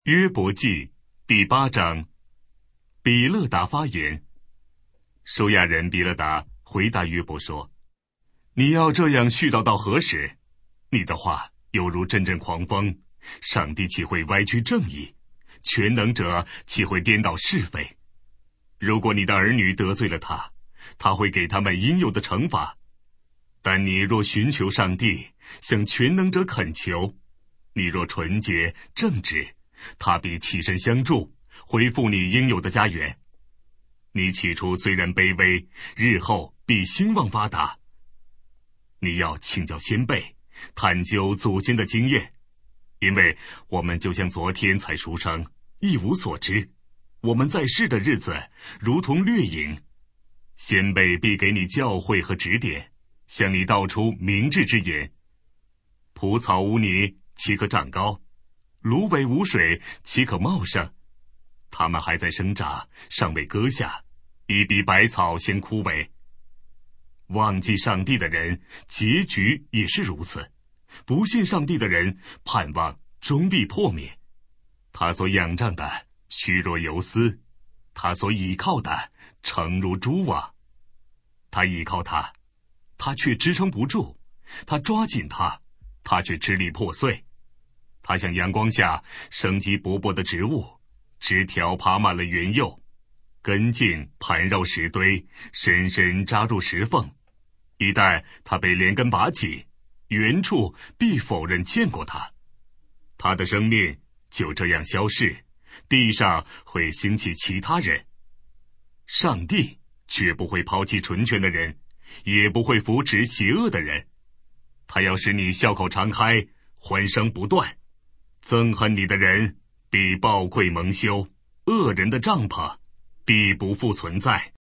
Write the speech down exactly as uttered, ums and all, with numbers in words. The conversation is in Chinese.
约伯记第八章，比勒达发言。收亚人比勒达回答约伯说：你要这样絮叨到何时？你的话犹如阵阵狂风，上帝岂会歪曲正义？全能者岂会颠倒是非？如果你的儿女得罪了他，他会给他们应有的惩罚。但你若寻求上帝，向全能者恳求，你若纯洁正直，他必起身相助，恢复你应有的家园。你起初虽然卑微，日后必兴旺发达。你要请教先辈，探究祖先的经验，因为我们就像昨天才出生，一无所知。我们在世的日子如同掠影，先辈必给你教诲和指点，向你道出明智之言。蒲草无泥，岂可长高？芦苇无水，岂可茂盛？它们还在生长，尚未割下，已比百草先枯萎。忘记上帝的人，结局也是如此；不信上帝的人，盼望终必破灭。他所仰仗的虚若游丝，他所倚靠的诚如蛛网。他倚靠他，他却支撑不住；他抓紧他，他却支离破碎。它像阳光下生机勃勃的植物，枝条爬满了园囿，根茎盘绕石堆，深深扎入石缝。一旦它被连根拔起，原处必否认见过它。它的生命就这样消逝，地上会兴起其他人。上帝绝不会抛弃纯全的人，也不会扶持邪恶的人。他要使你笑口常开，欢声不断。憎恨你的人必暴愧蒙羞，恶人的帐篷必不复存在。